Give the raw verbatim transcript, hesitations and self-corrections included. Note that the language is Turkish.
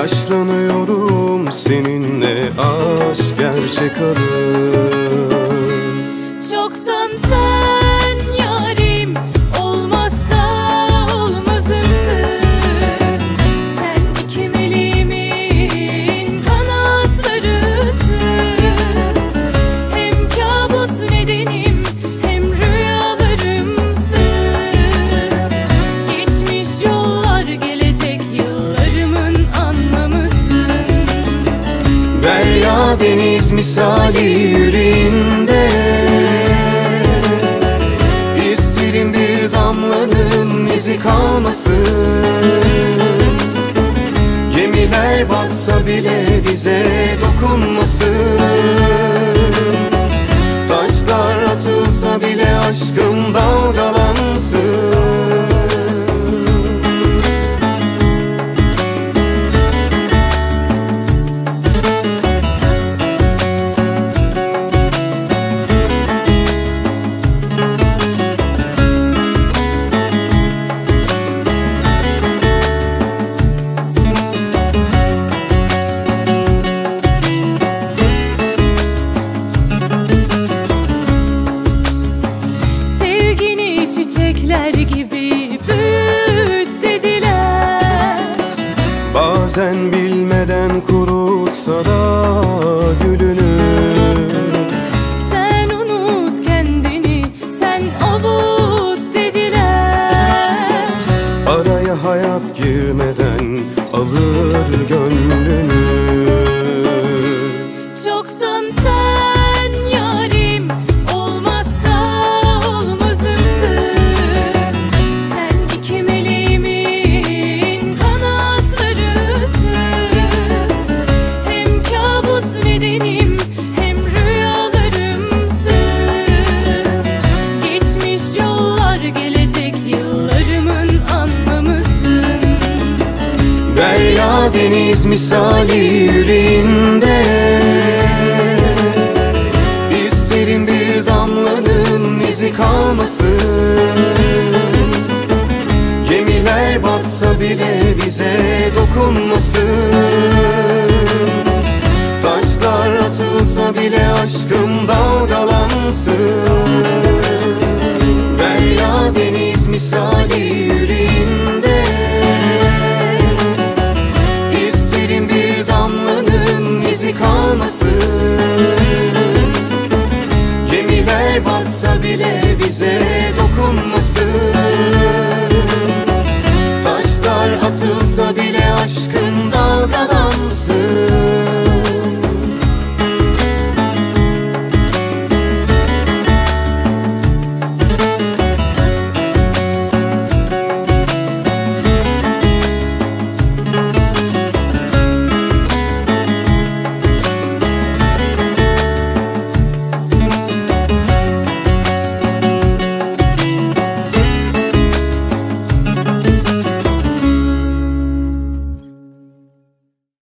Yaşlanıyorum seninle, aşk gerçek arı. Çoktan sen yarim, olmazsa olmazımsın. Sen iki meleğimin kanatlarısın. Hem kabus nedenim, hem rüyalarımsın. Geçmiş yollar, gelecek yıllarımın anlamısın. Derya deniz misali yüreğimde, İsterim bir damlanın izi kalmasın. Gemiler batsa bile bize dokunmasın. Taşlar atılsa bile aşkım dalgalansın. Çiçekler gibi büyüt dediler. Bazen bilmeden kurutsa da gülünü. Sen unut kendini, sen avut dediler. Araya hayat girmeden alır gönlünü. Çoktan sen yarim, olmazsa olmazımsın. Sen iki meleğimin kanatlarısın. Hem kabus nedenim, hem rüyalarımsın. Geçmiş yollar, gelecek yıllarımın anlamısın. Derya deniz misali yüreğimde, İsterim bir damlanın izi kalmasın. Gemiler batsa bile bize dokunmasın. Taşlar atılsa bile aşkım dalgalansın. Derya deniz misali